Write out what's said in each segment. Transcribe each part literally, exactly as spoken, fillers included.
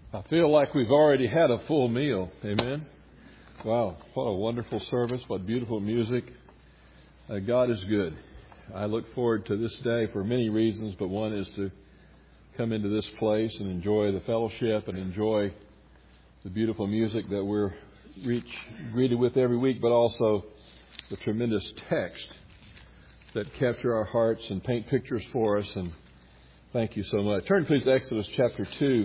I feel like we've already had a full meal. Amen. Wow, what a wonderful service. What beautiful music. Uh, God is good. I look forward to this day for many reasons, but one is to come into this place and enjoy the fellowship and enjoy the beautiful music that we're reach, greeted with every week, but also the tremendous text that capture our hearts and paint pictures for us. And thank you so much. Turn please to Exodus chapter two.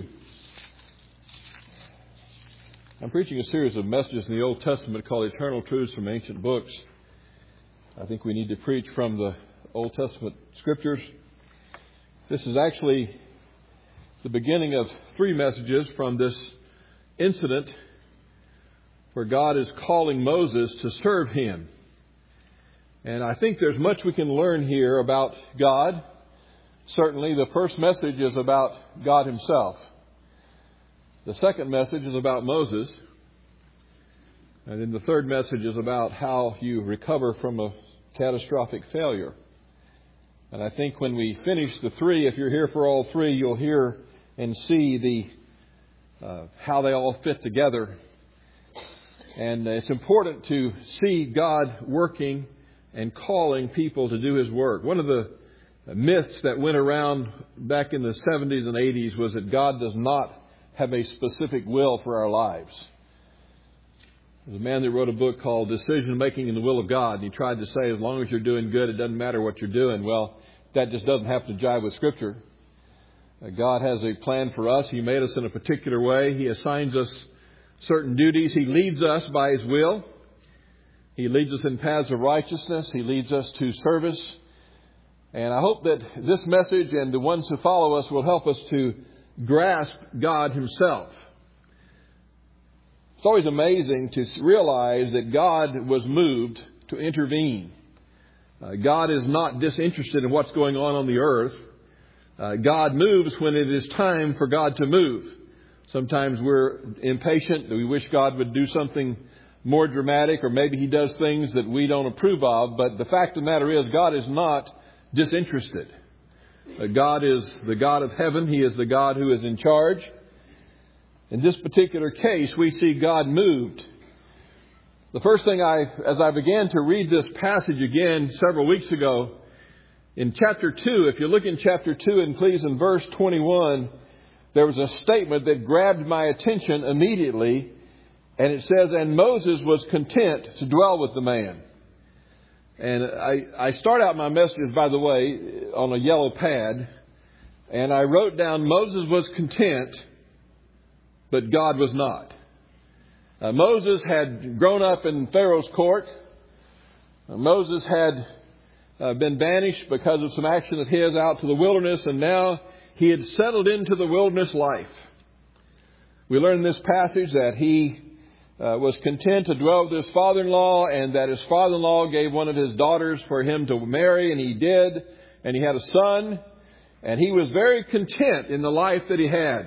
I'm preaching a series of messages in the Old Testament called Eternal Truths from Ancient Books. I think we need to preach from the Old Testament Scriptures. This is actually the beginning of three messages from this incident where God is calling Moses to serve Him. And I think there's much we can learn here about God. Certainly, the first message is about God Himself. The second message is about Moses. And then the third message is about how you recover from a catastrophic failure. And I think when we finish the three, if you're here for all three, you'll hear and see the uh, how they all fit together. And it's important to see God working and calling people to do His work. One of the myths that went around back in the seventies and eighties was that God does not have a specific will for our lives. There's a man that wrote a book called Decision Making in the Will of God. And he tried to say, as long as you're doing good, it doesn't matter what you're doing. Well, that just doesn't have to jive with Scripture. Uh, God has a plan for us. He made us in a particular way. He assigns us certain duties. He leads us by His will. He leads us in paths of righteousness. He leads us to service. And I hope that this message and the ones who follow us will help us to grasp God Himself. It's always amazing to realize that God was moved to intervene. Uh, God is not disinterested in what's going on on the earth. Uh, God moves when it is time for God to move. Sometimes we're impatient. We wish God would do something more dramatic, or maybe He does things that we don't approve of. But the fact of the matter is, God is not disinterested. God is the God of heaven. He is the God who is in charge. In this particular case, we see God moved. The first thing I, as I began to read this passage again several weeks ago, in chapter two, if you look in chapter two and please in verse twenty-one, there was a statement that grabbed my attention immediately. And it says, "And Moses was content to dwell with the man." And I, I start out my messages, by the way, on a yellow pad. And I wrote down, Moses was content, but God was not. Uh, Moses had grown up in Pharaoh's court. Uh, Moses had uh, been banished because of some action of his out to the wilderness. And now he had settled into the wilderness life. We learn in this passage that he Uh, was content to dwell with his father-in-law, and that his father-in-law gave one of his daughters for him to marry, and he did, and he had a son, and he was very content in the life that he had.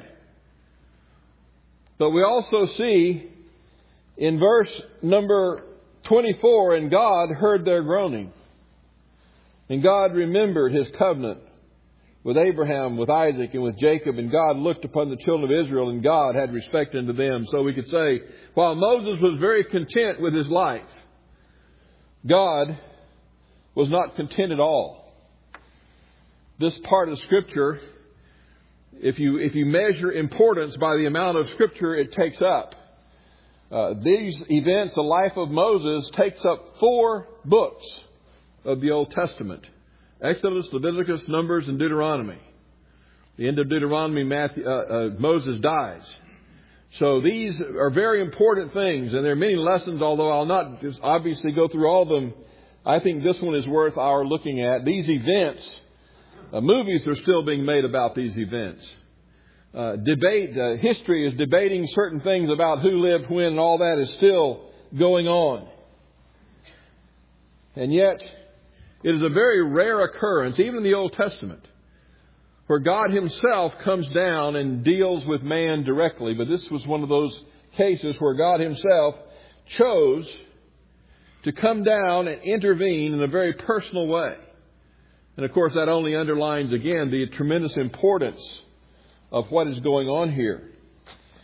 But we also see in verse number twenty-four, "And God heard their groaning, and God remembered His covenant with Abraham, with Isaac, and with Jacob. And God looked upon the children of Israel, and God had respect unto them." So we could say, while Moses was very content with his life, God was not content at all. This part of Scripture, if you if you measure importance by the amount of Scripture it takes up, uh, these events, the life of Moses, takes up four books of the Old Testament. Exodus, Leviticus, Numbers, and Deuteronomy. The end of Deuteronomy, Matthew, uh, uh, Moses dies. So these are very important things, and there are many lessons, although I'll not just obviously go through all of them. I think this one is worth our looking at. These events, uh, movies are still being made about these events. Uh, debate, uh, history is debating certain things about who lived when, and all that is still going on. And yet, it is a very rare occurrence, even in the Old Testament, where God Himself comes down and deals with man directly. But this was one of those cases where God Himself chose to come down and intervene in a very personal way. And of course, that only underlines again the tremendous importance of what is going on here.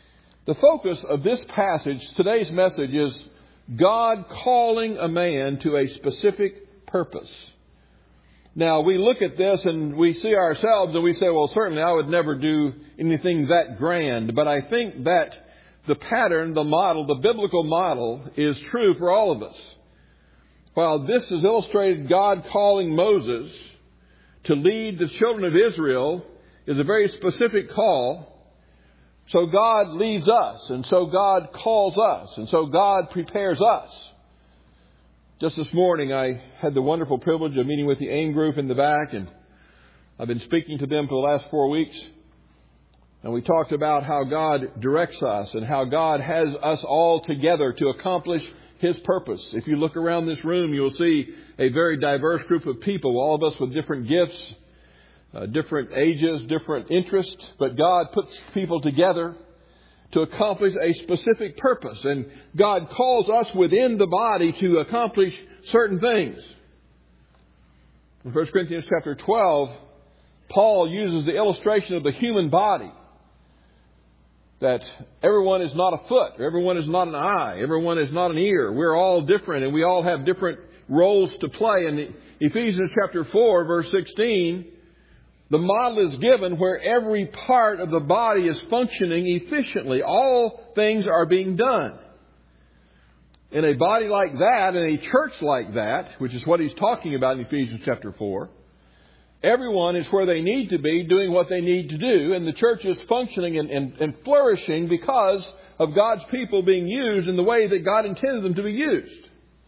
The focus of this passage, today's message, is God calling a man to a specific purpose. Now, we look at this and we see ourselves and we say, well, certainly I would never do anything that grand. But I think that the pattern, the model, the biblical model is true for all of us. While this is illustrated, God calling Moses to lead the children of Israel is a very specific call. So God leads us, and so God calls us, and so God prepares us. Just this morning, I had the wonderful privilege of meeting with the AIM group in the back, and I've been speaking to them for the last four weeks. And we talked about how God directs us and how God has us all together to accomplish His purpose. If you look around this room, you'll see a very diverse group of people, all of us with different gifts, Uh, different ages, different interests, but God puts people together to accomplish a specific purpose. And God calls us within the body to accomplish certain things. In First Corinthians chapter twelve, Paul uses the illustration of the human body. That everyone is not a foot, everyone is not an eye, everyone is not an ear. We're all different and we all have different roles to play. In Ephesians chapter four, verse sixteen, the model is given where every part of the body is functioning efficiently. All things are being done. In a body like that, in a church like that, which is what he's talking about in Ephesians chapter four, everyone is where they need to be doing what they need to do. And the church is functioning and, and, and flourishing because of God's people being used in the way that God intended them to be used.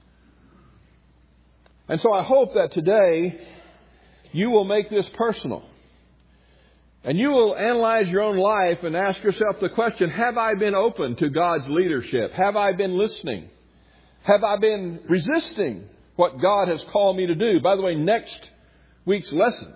And so I hope that today you will make this personal. And you will analyze your own life and ask yourself the question, have I been open to God's leadership? Have I been listening? Have I been resisting what God has called me to do? By the way, next week's lesson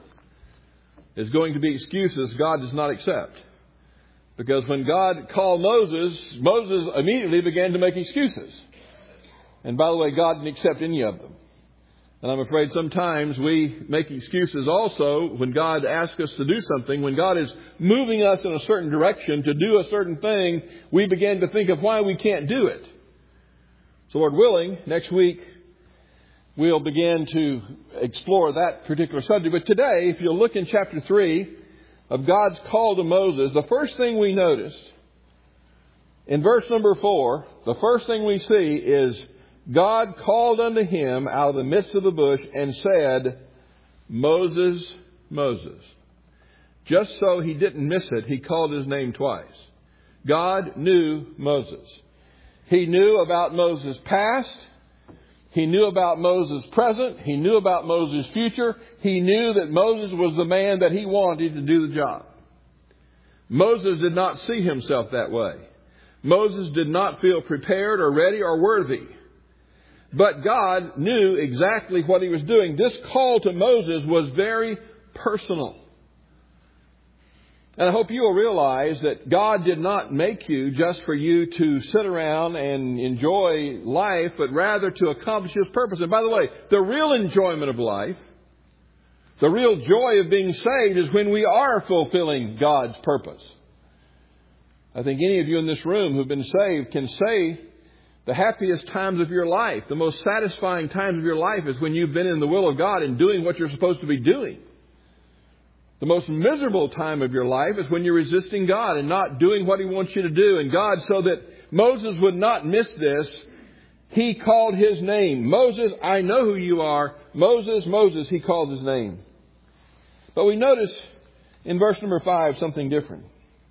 is going to be excuses God does not accept. Because when God called Moses, Moses immediately began to make excuses. And by the way, God didn't accept any of them. And I'm afraid sometimes we make excuses also when God asks us to do something. When God is moving us in a certain direction to do a certain thing, we begin to think of why we can't do it. So Lord willing, next week we'll begin to explore that particular subject. But today, if you'll look in chapter three of God's call to Moses, the first thing we notice in verse number four, the first thing we see is God called unto him out of the midst of the bush and said, Moses, Moses. Just so he didn't miss it, he called his name twice. God knew Moses. He knew about Moses' past. He knew about Moses' present. He knew about Moses' future. He knew that Moses was the man that he wanted to do the job. Moses did not see himself that way. Moses did not feel prepared or ready or worthy. But God knew exactly what he was doing. This call to Moses was very personal. And I hope you will realize that God did not make you just for you to sit around and enjoy life, but rather to accomplish His purpose. And by the way, the real enjoyment of life, the real joy of being saved is when we are fulfilling God's purpose. I think any of you in this room who've been saved can say the happiest times of your life, the most satisfying times of your life is when you've been in the will of God and doing what you're supposed to be doing. The most miserable time of your life is when you're resisting God and not doing what He wants you to do. And God, so that Moses would not miss this, He called his name. Moses, I know who you are. Moses, Moses, He called his name. But we notice in verse number five something different.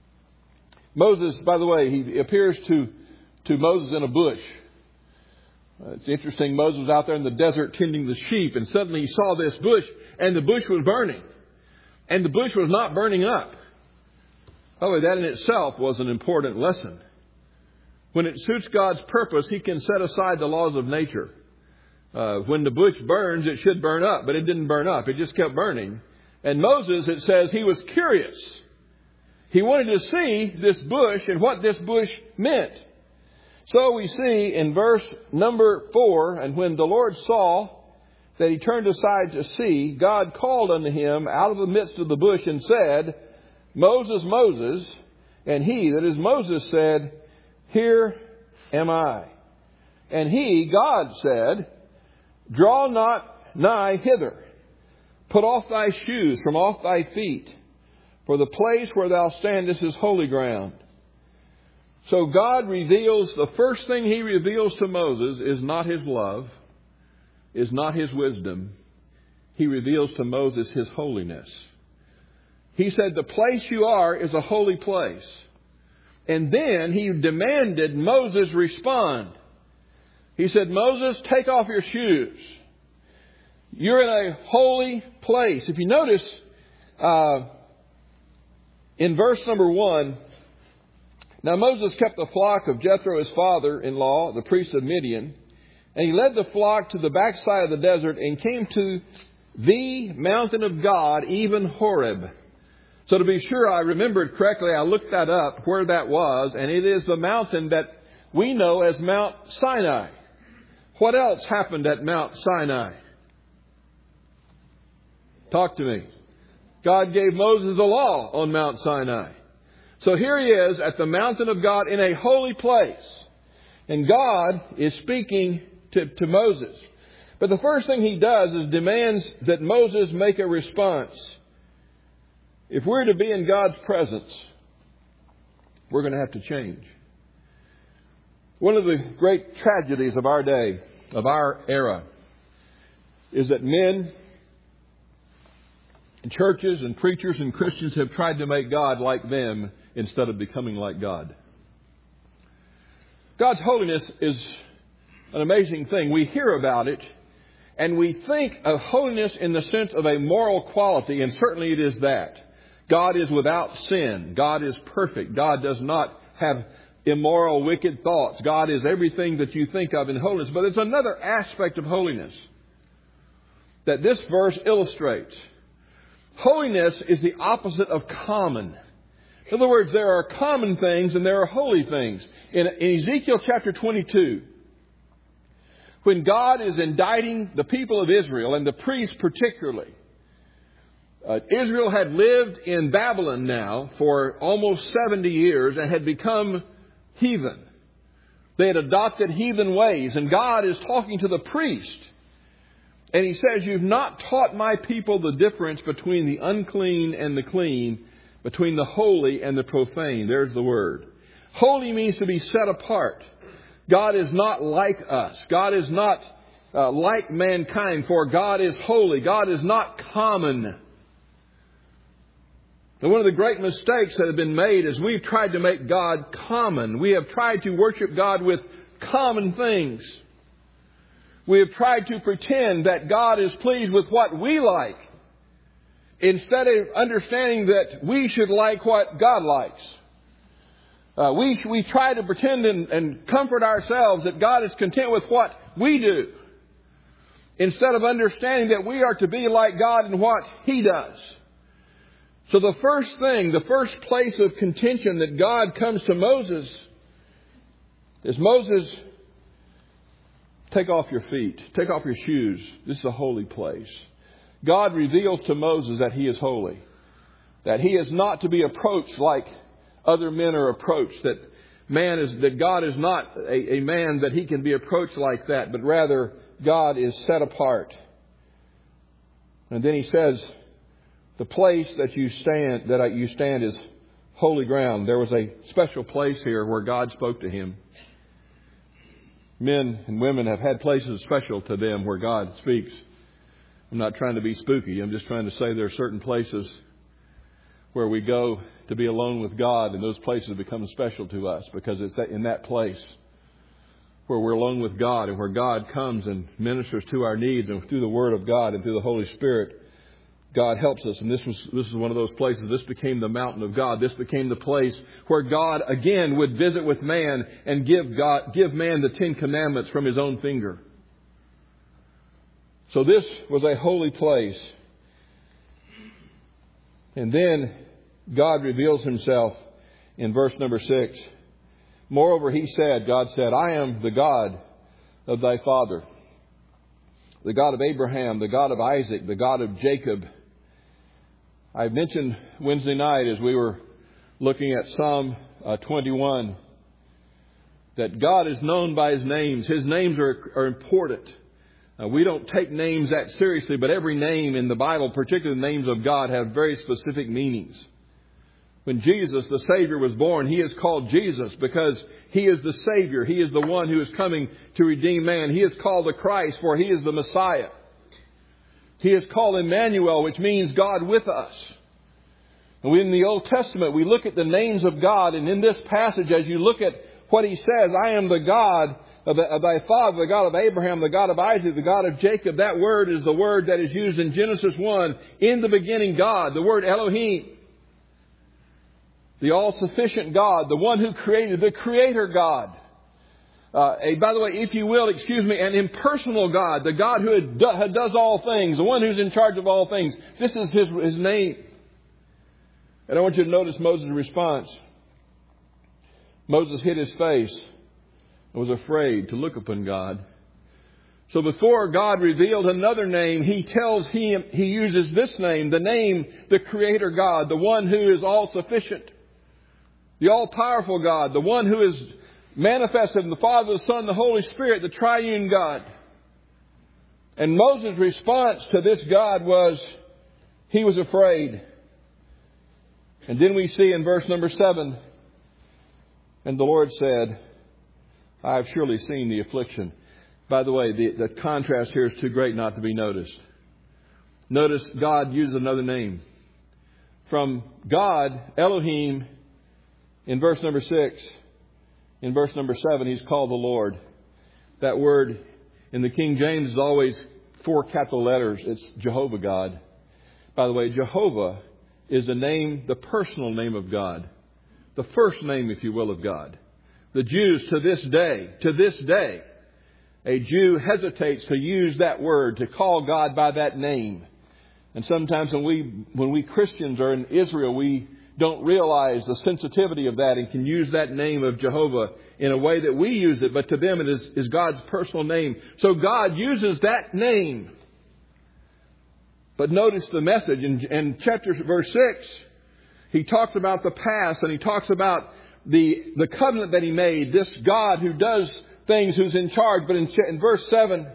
Moses, by the way, he appears to to Moses in a bush. Uh, it's interesting, Moses was out there in the desert tending the sheep, and suddenly he saw this bush, and the bush was burning. And the bush was not burning up. Oh, that in itself was an important lesson. When it suits God's purpose, He can set aside the laws of nature. Uh, when the bush burns, it should burn up, but it didn't burn up. It just kept burning. And Moses, it says, he was curious. He wanted to see this bush and what this bush meant. So we see in verse number four, and when the Lord saw that he turned aside to see, God called unto him out of the midst of the bush and said, Moses, Moses. And he, that is Moses, said, Here am I. And he, God, said, Draw not nigh hither. Put off thy shoes from off thy feet, for the place where thou standest is holy ground. So God reveals, the first thing He reveals to Moses is not His love, is not His wisdom. He reveals to Moses His holiness. He said, the place you are is a holy place. And then He demanded Moses respond. He said, Moses, take off your shoes. You're in a holy place. If you notice, uh, in verse number one, now Moses kept the flock of Jethro, his father-in-law, the priest of Midian, and he led the flock to the backside of the desert and came to the mountain of God, even Horeb. So to be sure I remembered correctly, I looked that up, where that was, and it is the mountain that we know as Mount Sinai. What else happened at Mount Sinai? Talk to me. God gave Moses the law on Mount Sinai. So here he is at the mountain of God in a holy place. And God is speaking to, to Moses. But the first thing He does is demands that Moses make a response. If we're to be in God's presence, we're going to have to change. One of the great tragedies of our day, of our era, is that men and churches and preachers and Christians have tried to make God like them instead of becoming like God. God's holiness is an amazing thing. We hear about it and we think of holiness in the sense of a moral quality, and certainly it is that. God is without sin. God is perfect. God does not have immoral, wicked thoughts. God is everything that you think of in holiness. But there's another aspect of holiness that this verse illustrates. Holiness is the opposite of common. In other words, there are common things and there are holy things. In, in Ezekiel chapter twenty-two, when God is indicting the people of Israel, and the priests particularly, uh, Israel had lived in Babylon now for almost seventy years and had become heathen. They had adopted heathen ways, and God is talking to the priest. And He says, you've not taught my people the difference between the unclean and the clean, between the holy and the profane. There's the word. Holy means to be set apart. God is not like us. God is not uh, like mankind, for God is holy. God is not common. And one of the great mistakes that have been made is we've tried to make God common. We have tried to worship God with common things. We have tried to pretend that God is pleased with what we like, instead of understanding that we should like what God likes. Uh, we we try to pretend and, and comfort ourselves that God is content with what we do, instead of understanding that we are to be like God in what He does. So the first thing, the first place of contention that God comes to Moses is, Moses, take off your feet, take off your shoes. This is a holy place. God reveals to Moses that He is holy, that He is not to be approached like other men are approached, that man is, that God is not a, a man that He can be approached like that, but rather God is set apart. And then He says, the place that you stand, that you stand is holy ground. There was a special place here where God spoke to him. Men and women have had places special to them where God speaks. I'm not trying to be spooky. I'm just trying to say there are certain places where we go to be alone with God, and those places become special to us because it's in that place where we're alone with God and where God comes and ministers to our needs, and through the Word of God and through the Holy Spirit, God helps us. And this was this is one of those places. This became the mountain of God. This became the place where God again would visit with man and give God give man the Ten Commandments from His own finger. So this was a holy place. And then God reveals Himself in verse number six. Moreover, He said, God said, I am the God of thy father, the God of Abraham, the God of Isaac, the God of Jacob. I mentioned Wednesday night as we were looking at Psalm uh, twenty-one, that God is known by His names. His names are, are important. Uh, we don't take names that seriously, but every name in the Bible, particularly the names of God, have very specific meanings. When Jesus, the Savior, was born, He is called Jesus because He is the Savior. He is the one who is coming to redeem man. He is called the Christ, for He is the Messiah. He is called Emmanuel, which means God with us. And in the Old Testament, we look at the names of God, and in this passage, as you look at what He says, I am the God of thy father, the God of Abraham, the God of Isaac, the God of Jacob. That word is the word that is used in Genesis one. In the beginning, God. The word Elohim. The all-sufficient God. The one who created. The Creator God. Uh, a, by the way, if you will, excuse me, an impersonal God. The God who do, does all things. The one who's in charge of all things. This is His, his name. And I want you to notice Moses' response. Moses hid his face and was afraid to look upon God. So before God revealed another name, He tells him, He uses this name, the name, the Creator God, the one who is all-sufficient, the all-powerful God, the one who is manifested in the Father, the Son, the Holy Spirit, the triune God. And Moses' response to this God was, he was afraid. And then we see in verse number seven, and the Lord said, I have surely seen the affliction. By the way, the, the contrast here is too great not to be noticed. Notice God uses another name. From God, Elohim, in verse number six, in verse number seven, He's called the Lord. That word in the King James is always four capital letters. It's Jehovah God. By the way, Jehovah is the name, the personal name of God. The first name, if you will, of God. The Jews to this day, to this day, a Jew hesitates to use that word, to call God by that name. And sometimes when we, when we Christians are in Israel, we don't realize the sensitivity of that and can use that name of Jehovah in a way that we use it. But to them it is, is God's personal name. So God uses that name. But notice the message in, in chapter verse six. He talks about the past and He talks about the, the covenant that He made. This God who does things, who's in charge. But in, in verse seven,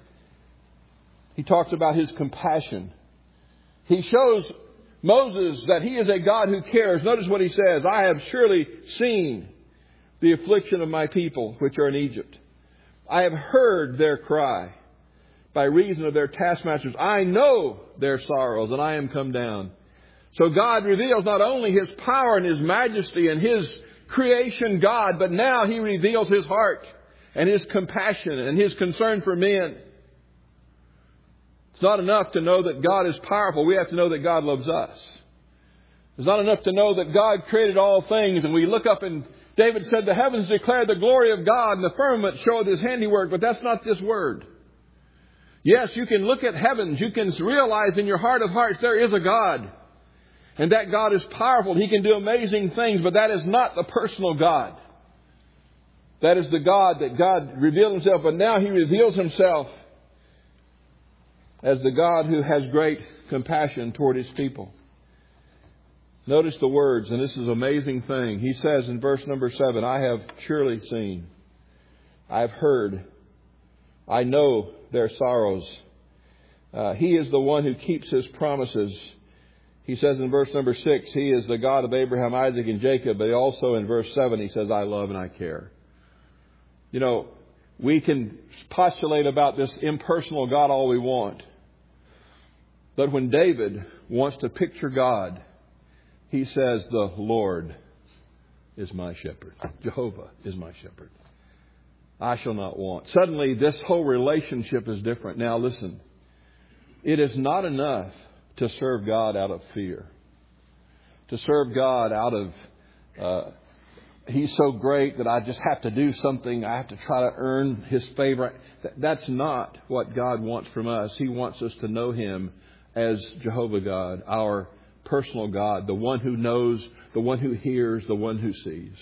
He talks about His compassion. He shows Moses that He is a God who cares. Notice what He says. I have surely seen the affliction of my people which are in Egypt. I have heard their cry by reason of their taskmasters. I know their sorrows, and I am come down. So God reveals not only His power and His majesty and His creation God, but now He reveals His heart and His compassion and His concern for men. It's not enough to know that God is powerful. We have to know that God loves us. It's not enough to know that God created all things. And we look up and David said, the heavens declare the glory of God and the firmament showeth His handiwork. But that's not this word. Yes, you can look at heavens. You can realize in your heart of hearts there is a God. And that God is powerful. He can do amazing things. But that is not the personal God. That is the God that God revealed Himself. But now He reveals Himself as the God who has great compassion toward His people. Notice the words, and this is an amazing thing. He says in verse number seven, I have surely seen, I have heard, I know their sorrows. Uh, he is the one who keeps His promises. He says in verse number six, He is the God of Abraham, Isaac, and Jacob. But also in verse seven, He says, I love and I care. You know, we can postulate about this impersonal God all we want. But when David wants to picture God, he says, the Lord is my shepherd. Jehovah is my shepherd. I shall not want. Suddenly, this whole relationship is different. Now, listen. It is not enough to serve God out of fear. To serve God out of, uh, He's so great that I just have to do something. I have to try to earn His favor. That's not what God wants from us. He wants us to know Him as Jehovah God, our personal God, the one who knows, the one who hears, the one who sees.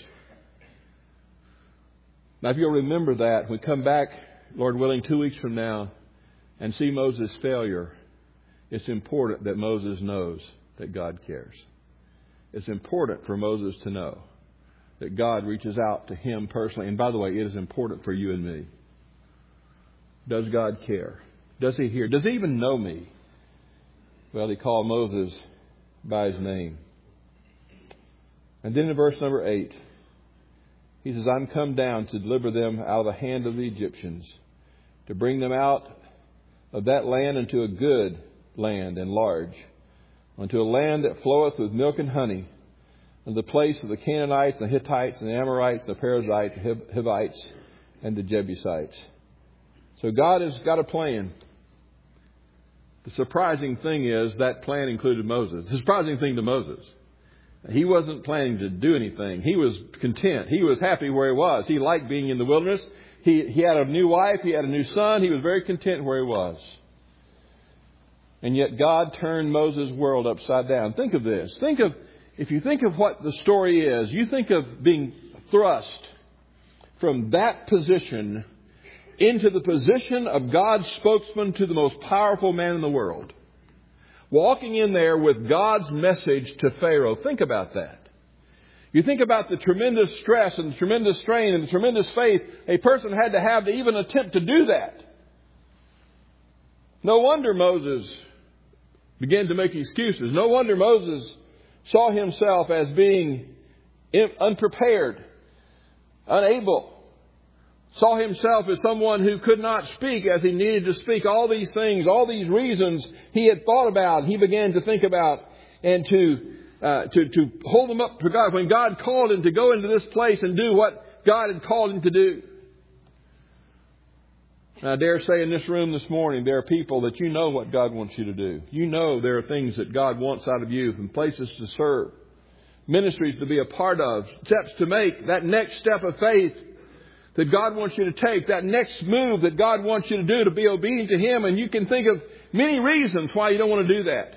Now, if you'll remember that, we come back, Lord willing, two weeks from now and see Moses' failure, it's important that Moses knows that God cares. it's important for Moses to know that God reaches out to him personally. And by the way, it is important for you and me. Does God care? Does he hear? Does he even know me? Well, he called Moses by his name. And then in verse number eight, he says, I'm come down to deliver them out of the hand of the Egyptians, to bring them out of that land into a good land and large, unto a land that floweth with milk and honey, and the place of the Canaanites, the Hittites, and the Amorites, the Perizzites, the Hivites, and the Jebusites. So God has got a plan. The surprising thing is that plan included Moses. The surprising thing to Moses, he wasn't planning to do anything. He was content. He was happy where he was. He liked being in the wilderness. He, he had a new wife. He had a new son. He was very content where he was. And yet God turned Moses' world upside down. Think of this. Think of, if you think of what the story is, you think of being thrust from that position into the position of God's spokesman to the most powerful man in the world. Walking in there with God's message to Pharaoh. Think about that. You think about the tremendous stress and the tremendous strain and the tremendous faith a person had to have to even attempt to do that. No wonder Moses began to make excuses. No wonder Moses saw himself as being unprepared, unable. Saw himself as someone who could not speak as he needed to speak. All these things, all these reasons he had thought about, he began to think about and to uh, to, to hold them up to God. When God called him to go into this place and do what God had called him to do. Now, I dare say in this room this morning, there are people that you know what God wants you to do. You know there are things that God wants out of you and places to serve, ministries to be a part of, steps to make, that next step of faith that God wants you to take, that next move that God wants you to do to be obedient to Him. And you can think of many reasons why you don't want to do that.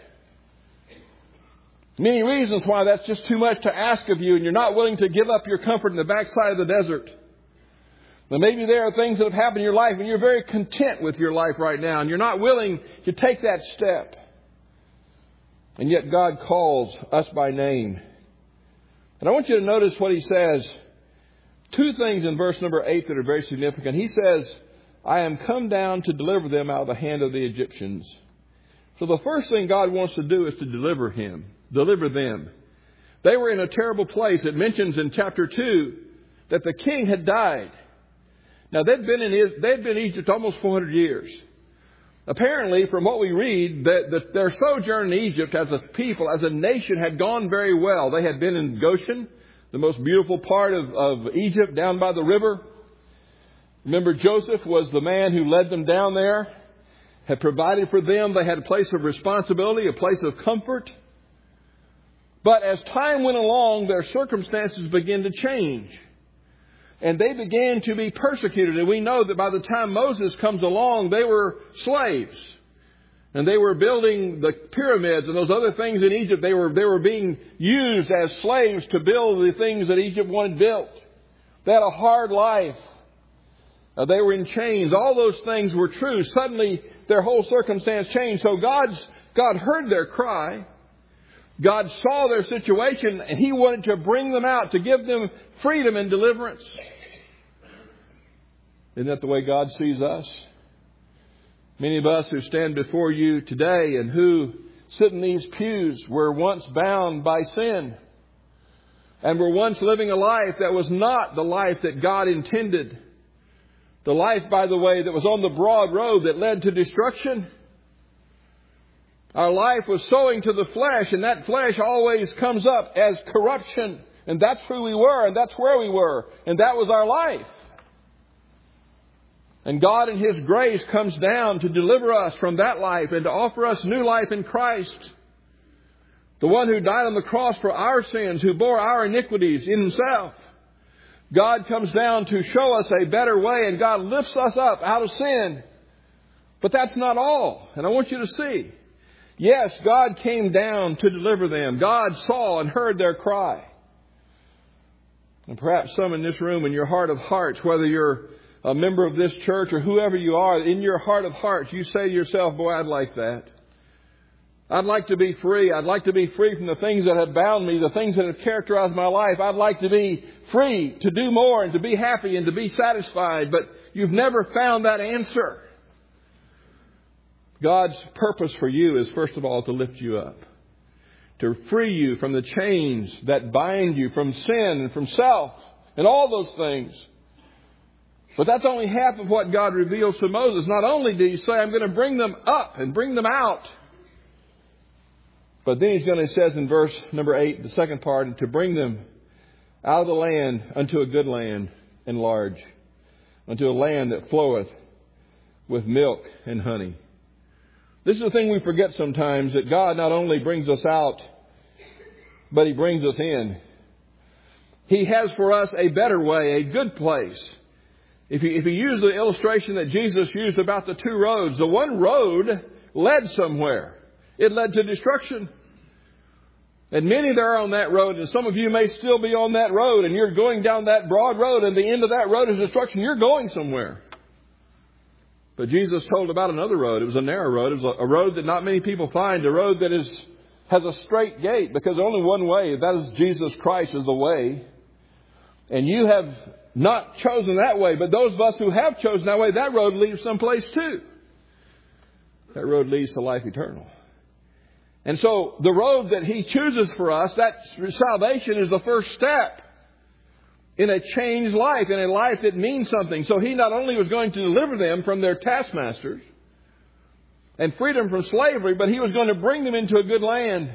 Many reasons why that's just too much to ask of you and you're not willing to give up your comfort in the backside of the desert. But maybe there are things that have happened in your life and you're very content with your life right now and you're not willing to take that step. And yet God calls us by name. And I want you to notice what He says. Two things in verse number eight that are very significant. He says, I am come down to deliver them out of the hand of the Egyptians. So the first thing God wants to do is to deliver him, deliver them. They were in a terrible place. It mentions in chapter two that the king had died. Now they'd been in they'd been in Egypt almost four hundred years. Apparently, from what we read, that, that their sojourn in Egypt as a people, as a nation, had gone very well. They had been in Goshen, the most beautiful part of, of Egypt, down by the river. Remember, Joseph was the man who led them down there, had provided for them. They had a place of responsibility, a place of comfort. But as time went along, their circumstances began to change. And they began to be persecuted. And we know that by the time Moses comes along, they were slaves. And they were building the pyramids and those other things in Egypt. They were, they were being used as slaves to build the things that Egypt wanted built. They had a hard life. Uh, they were in chains. All those things were true. Suddenly, their whole circumstance changed. So God's, God heard their cry. God saw their situation, and He wanted to bring them out, to give them freedom and deliverance. Isn't that the way God sees us? Many of us who stand before you today and who sit in these pews were once bound by sin and were once living a life that was not the life that God intended. The life, by the way, that was on the broad road that led to destruction. Our life was sowing to the flesh, and that flesh always comes up as corruption. And that's who we were, and that's where we were, and that was our life. And God in His grace comes down to deliver us from that life and to offer us new life in Christ. The one who died on the cross for our sins, who bore our iniquities in Himself. God comes down to show us a better way, and God lifts us up out of sin. But that's not all. And I want you to see. Yes, God came down to deliver them. God saw and heard their cry. And perhaps some in this room, in your heart of hearts, whether you're a member of this church or whoever you are, in your heart of hearts, you say to yourself, boy, I'd like that. I'd like to be free. I'd like to be free from the things that have bound me, the things that have characterized my life. I'd like to be free to do more and to be happy and to be satisfied. But you've never found that answer. God's purpose for you is, first of all, to lift you up, to free you from the chains that bind you, from sin and from self and all those things. But that's only half of what God reveals to Moses. Not only did He say, I'm going to bring them up and bring them out, but then He's going to, says in verse number eight, the second part, to bring them out of the land unto a good land and large, unto a land that floweth with milk and honey. This is the thing we forget sometimes, that God not only brings us out, but He brings us in. He has for us a better way, a good place. If you, if you use the illustration that Jesus used about the two roads, the one road led somewhere. It led to destruction. And many there are on that road, and some of you may still be on that road, and you're going down that broad road, and the end of that road is destruction. You're going somewhere. But Jesus told about another road. It was a narrow road. It was a road that not many people find, a road that is has a straight gate, because only one way, that is Jesus Christ, is the way. And you have not chosen that way, but those of us who have chosen that way, that road leads someplace too. That road leads to life eternal. And so the road that He chooses for us, that salvation, is the first step in a changed life, in a life that means something. So He not only was going to deliver them from their taskmasters and free them from slavery, but He was going to bring them into a good land.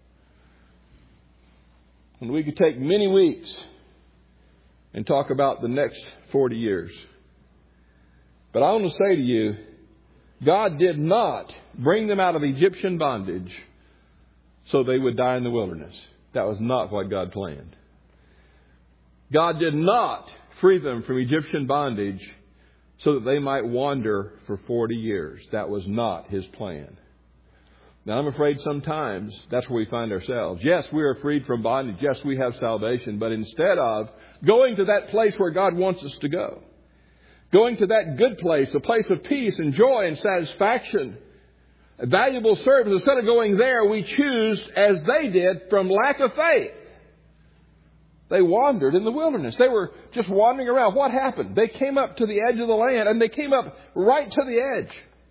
And we could take many weeks and talk about the next forty years. But I want to say to you, God did not bring them out of Egyptian bondage so they would die in the wilderness. That was not what God planned. God did not free them from Egyptian bondage so that they might wander for forty years. That was not His plan. Now, I'm afraid sometimes that's where we find ourselves. Yes, we are freed from bondage. Yes, we have salvation. But instead of going to that place where God wants us to go, going to that good place, a place of peace and joy and satisfaction, a valuable service, instead of going there, we choose, as they did, from lack of faith. They wandered in the wilderness. They were just wandering around. What happened? They came up to the edge of the land, and they came up right to the edge.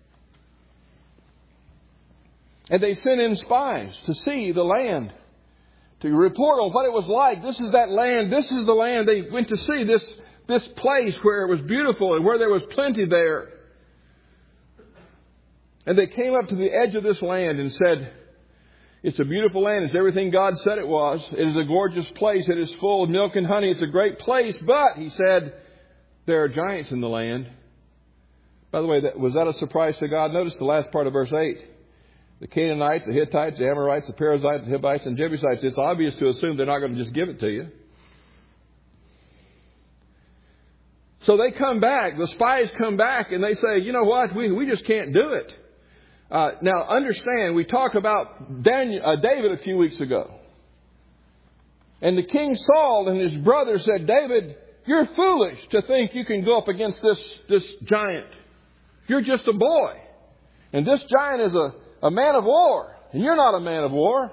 And they sent in spies to see the land, to report on what it was like. This is that land. This is the land. They went to see this, this place where it was beautiful and where there was plenty there. And they came up to the edge of this land and said, it's a beautiful land. It's everything God said it was. It is a gorgeous place. It is full of milk and honey. It's a great place. But, He said, there are giants in the land. By the way, was that a surprise to God? Notice the last part of verse eight. The Canaanites, the Hittites, the Amorites, the Perizzites, the Hivites, and Jebusites. It's obvious to assume they're not going to just give it to you. So they come back. The spies come back and they say, you know what? We, we just can't do it. Uh, now, understand, we talked about Daniel, uh, David a few weeks ago. And the king Saul and his brother said, David, you're foolish to think you can go up against this, this giant. You're just a boy. And this giant is a, a man of war. And you're not a man of war.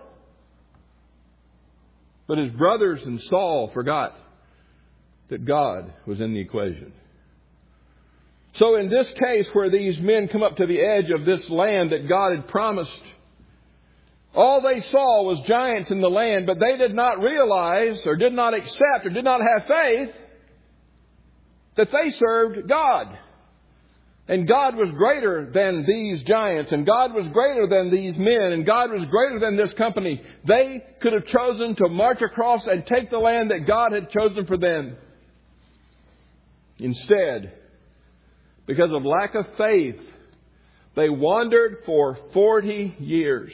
But his brothers and Saul forgot that God was in the equation. So in this case where these men come up to the edge of this land that God had promised, all they saw was giants in the land, but they did not realize or did not accept or did not have faith that they served God. And God was greater than these giants, and God was greater than these men, and God was greater than this company. They could have chosen to march across and take the land that God had chosen for them. Instead, because of lack of faith, they wandered for forty years.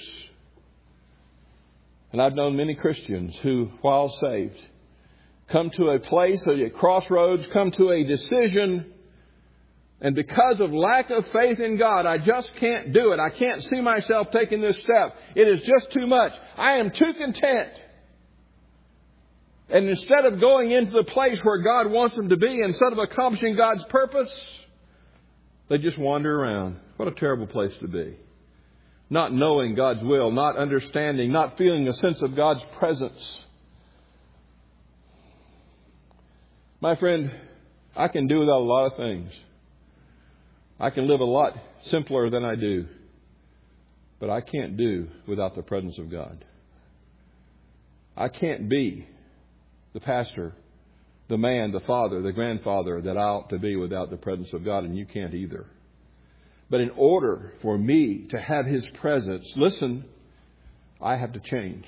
And I've known many Christians who, while saved, come to a place, a crossroads, come to a decision, and because of lack of faith in God, I just can't do it. I can't see myself taking this step. It is just too much. I am too content. And instead of going into the place where God wants them to be, instead of accomplishing God's purpose, they just wander around. What a terrible place to be. not knowing God's will, not understanding, not feeling a sense of God's presence. My friend, I can do without a lot of things. I can live a lot simpler than I do. But I can't do without the presence of God. I can't be the pastor, the man, the father, the grandfather that I ought to be without the presence of God, and you can't either. But in order for me to have His presence, listen, I have to change.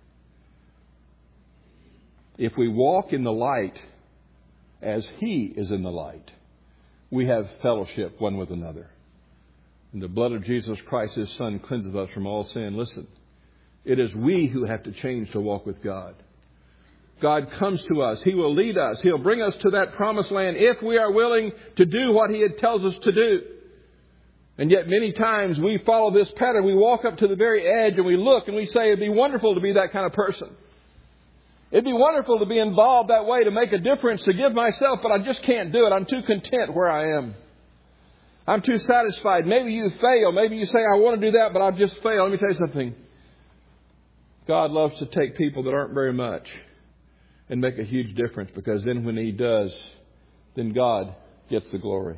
If we walk in the light as He is in the light, we have fellowship one with another. And the blood of Jesus Christ, His Son, cleanses us from all sin. Listen, it is we who have to change to walk with God. God comes to us. He will lead us. He'll bring us to that promised land if we are willing to do what He tells us to do. And yet many times we follow this pattern. We walk up to the very edge and we look and we say, it'd be wonderful to be that kind of person. It'd be wonderful to be involved that way, to make a difference, to give myself, but I just can't do it. I'm too content where I am. I'm too satisfied. Maybe you fail. Maybe you say, I want to do that, but I've just failed. Let me tell you something. God loves to take people that aren't very much and make a huge difference, because then when He does, then God gets the glory.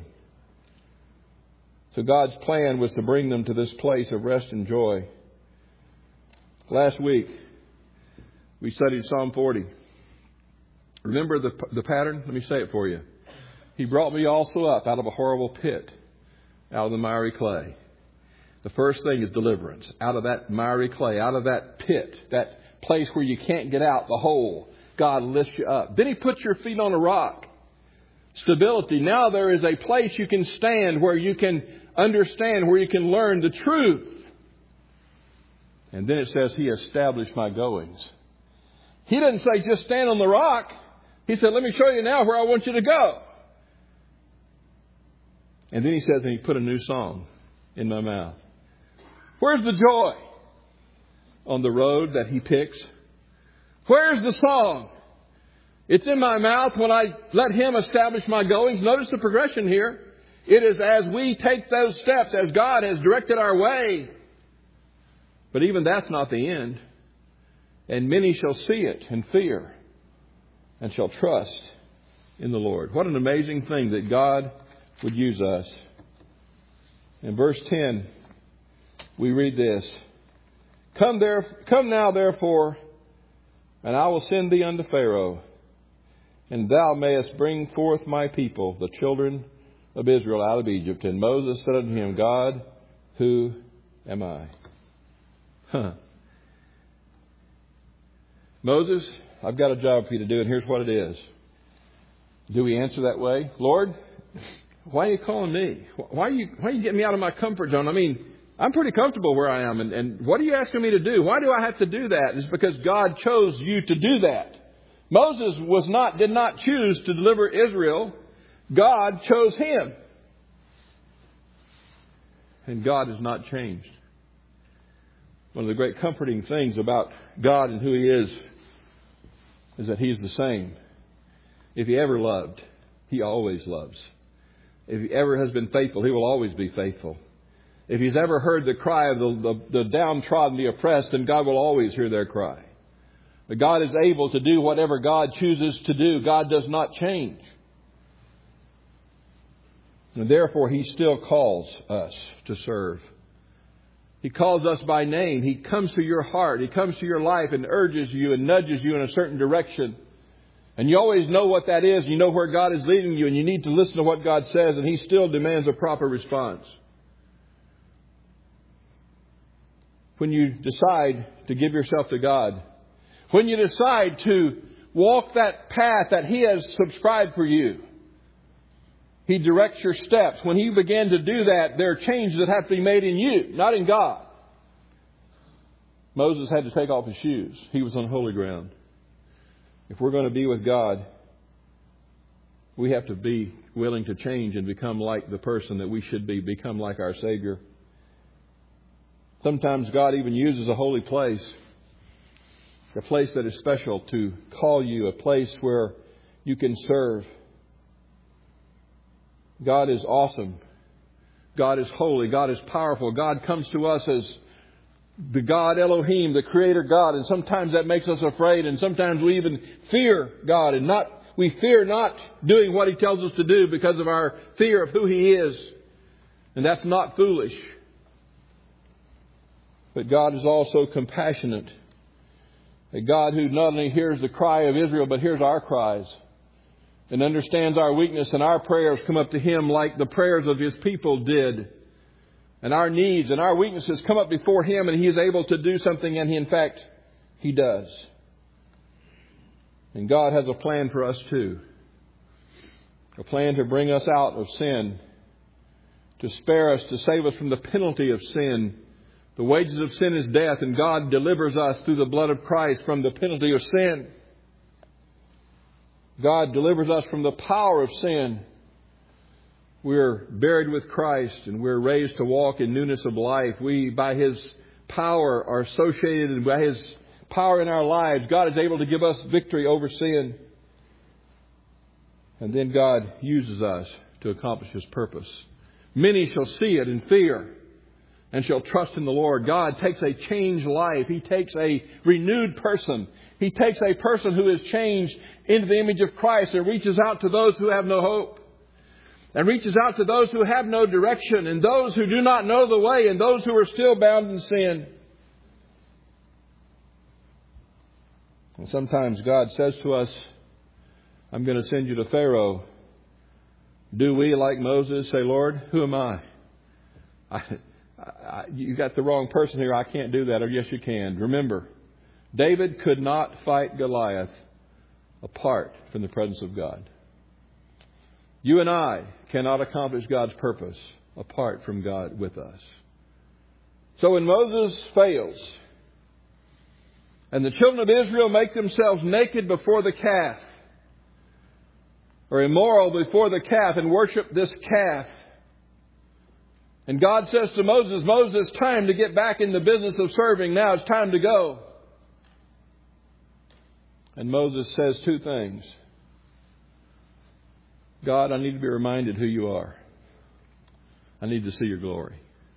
So God's plan was to bring them to this place of rest and joy. Last week, we studied Psalm forty. Remember the, the pattern? Let me say it for you. He brought me also up out of a horrible pit, out of the miry clay. The first thing is deliverance. Out of that miry clay, out of that pit, that place where you can't get out, the hole, God lifts you up. Then He puts your feet on a rock. Stability. Now there is a place you can stand where you can understand, where you can learn the truth. And then it says He established my goings. He didn't say just stand on the rock. He said, let me show you now where I want you to go. And then He says, and He put a new song in my mouth. Where's the joy? On the road that He picks. Where's the song? It's in my mouth when I let Him establish my goings. Notice the progression here. It is as we take those steps, as God has directed our way. But even that's not the end. And many shall see it and fear and shall trust in the Lord. What an amazing thing that God would use us. In verse ten, we read this. Come there, come now therefore, and I will send thee unto Pharaoh, and thou mayest bring forth my people, the children of Israel, out of Egypt. And Moses said unto him, God, who am I? Huh. Moses, I've got a job for you to do, and here's what it is. Do we answer that way? Lord, why are you calling me? Why are you, why are you getting me out of my comfort zone? I mean, I'm pretty comfortable where I am. And, and what are you asking me to do? Why do I have to do that? It's because God chose you to do that. Moses was not, did not choose to deliver Israel. God chose him. And God has not changed. One of the great comforting things about God and who He is is that He's the same. If He ever loved, He always loves. If He ever has been faithful, He will always be faithful. If He's ever heard the cry of the, the, the downtrodden, the oppressed, then God will always hear their cry. But God is able to do whatever God chooses to do. God does not change. And therefore, He still calls us to serve. He calls us by name. He comes to your heart. He comes to your life and urges you and nudges you in a certain direction. And you always know what that is. You know where God is leading you, and you need to listen to what God says, and He still demands a proper response. When you decide to give yourself to God, when you decide to walk that path that He has subscribed for you, He directs your steps. When you begin to do that, there are changes that have to be made in you, not in God. Moses had to take off his shoes. He was on holy ground. If we're going to be with God, we have to be willing to change and become like the person that we should be, become like our Savior. Sometimes God even uses a holy place, a place that is special, to call you, a place where you can serve. God is awesome. God is holy. God is powerful. God comes to us as the God Elohim, the Creator God. And sometimes that makes us afraid. And sometimes we even fear God. And not we fear not doing what He tells us to do because of our fear of who He is. And that's not foolish. But God is also compassionate. A God who not only hears the cry of Israel, but hears our cries. And understands our weakness, and our prayers come up to Him like the prayers of His people did. And our needs and our weaknesses come up before Him, and He is able to do something, and He, in fact, He does. And God has a plan for us too. A plan to bring us out of sin. To spare us, to save us from the penalty of sin. The wages of sin is death, and God delivers us through the blood of Christ from the penalty of sin. God delivers us from the power of sin. We're buried with Christ and we're raised to walk in newness of life. We, by His power, are associated, and by His power in our lives, God is able to give us victory over sin. And then God uses us to accomplish His purpose. Many shall see it and fear and shall trust in the Lord. God takes a changed life. He takes a renewed person. He takes a person who is changed into the image of Christ and reaches out to those who have no hope. And reaches out to those who have no direction, and those who do not know the way, and those who are still bound in sin. And sometimes God says to us, I'm going to send you to Pharaoh. Do we, like Moses, say, Lord, who am I? I, I you got the wrong person here. I can't do that. Or yes, you can. Remember, David could not fight Goliath apart from the presence of God. You and I cannot accomplish God's purpose apart from God with us. So when Moses fails, and the children of Israel make themselves naked before the calf, or immoral before the calf, and worship this calf, and God says to Moses, Moses, time to get back in the business of serving. Now it's time to go. And Moses says two things. God, I need to be reminded who you are. I need to see your glory.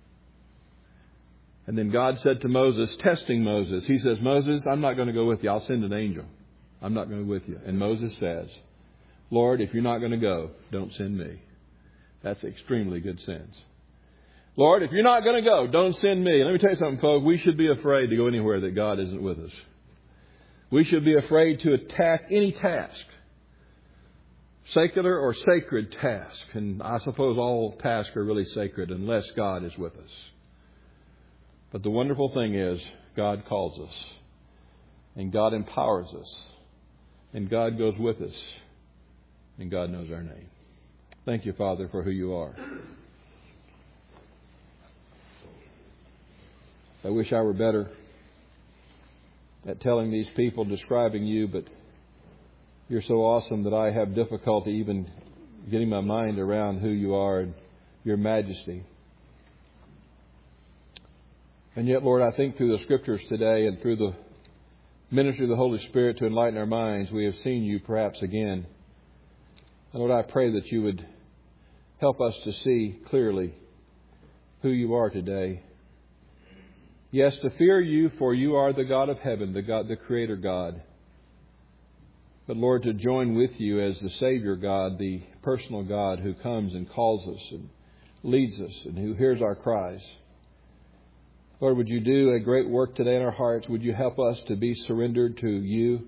And then God said to Moses, testing Moses, He says, Moses, I'm not going to go with you. I'll send an angel. I'm not going to go with you. And Moses says, Lord, if you're not going to go, don't send me. That's extremely good sense. Lord, if you're not going to go, don't send me. Let me tell you something, folks. We should be afraid to go anywhere that God isn't with us. We should be afraid to attack any task, secular or sacred task. And I suppose all tasks are really sacred unless God is with us. But the wonderful thing is God calls us, and God empowers us, and God goes with us, and God knows our name. Thank you, Father, for who you are. I wish I were better at telling these people, describing you, but you're so awesome that I have difficulty even getting my mind around who you are and your majesty. And yet, Lord, I think through the Scriptures today and through the ministry of the Holy Spirit to enlighten our minds, we have seen you perhaps again. And Lord, I pray that you would help us to see clearly who you are today. Yes, to fear you, for you are the God of heaven, the God, the Creator God. But Lord, to join with you as the Savior God, the personal God who comes and calls us and leads us and who hears our cries. Lord, would you do a great work today in our hearts? Would you help us to be surrendered to you?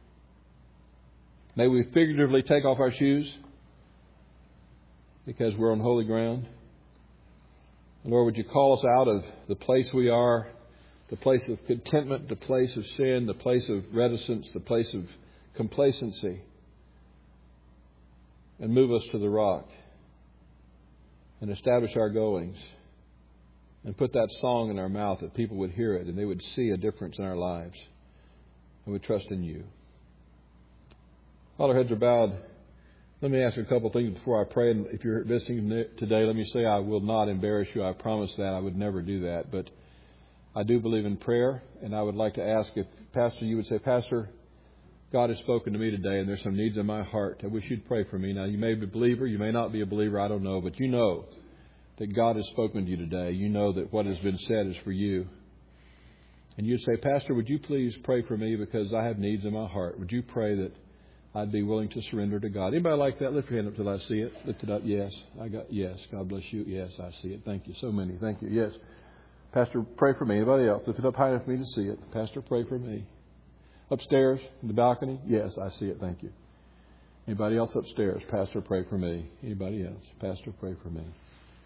May we figuratively take off our shoes because we're on holy ground. Lord, would you call us out of the place we are, the place of contentment, the place of sin, the place of reticence, the place of complacency, and move us to the rock and establish our goings and put that song in our mouth that people would hear it and they would see a difference in our lives and would trust in you. While our heads are bowed, let me ask you a couple of things before I pray. And if you're visiting today, let me say I will not embarrass you. I promise that. I would never do that. But I do believe in prayer. And I would like to ask if, Pastor, you would say, Pastor, God has spoken to me today and there's some needs in my heart. I wish you'd pray for me. Now, you may be a believer. You may not be a believer. I don't know. But you know that God has spoken to you today. You know that what has been said is for you. And you'd say, Pastor, would you please pray for me because I have needs in my heart? Would you pray that I'd be willing to surrender to God? Anybody like that? Lift your hand up till I see it. Lift it up. Yes. I got, yes. God bless you. Yes, I see it. Thank you. So many. Thank you. Yes. Pastor, pray for me. Anybody else? Lift it up high enough for me to see it. Pastor, pray for me. Upstairs in the balcony? Yes, I see it. Thank you. Anybody else upstairs? Pastor, pray for me. Anybody else? Pastor, pray for me.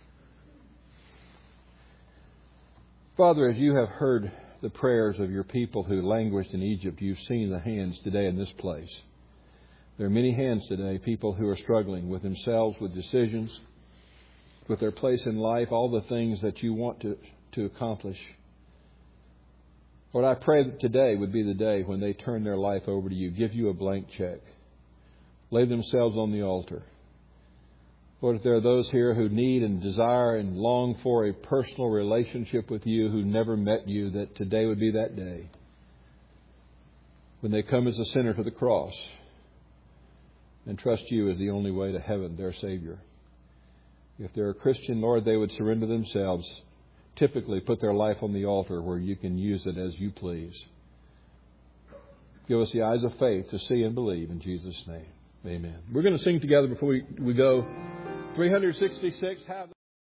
Father, as you have heard the prayers of your people who languished in Egypt, you've seen the hands today in this place. There are many hands today, people who are struggling with themselves, with decisions, with their place in life, all the things that you want to, to accomplish. Lord, I pray that today would be the day when they turn their life over to you, give you a blank check, lay themselves on the altar. Lord, if there are those here who need and desire and long for a personal relationship with you who never met you, that today would be that day when they come as a sinner to the cross and trust you as the only way to heaven, their Savior. If they're a Christian, Lord, they would surrender themselves, typically put their life on the altar where you can use it as you please. Give us the eyes of faith to see and believe in Jesus' name. Amen. We're going to sing together before we, we go. three sixty-six. Have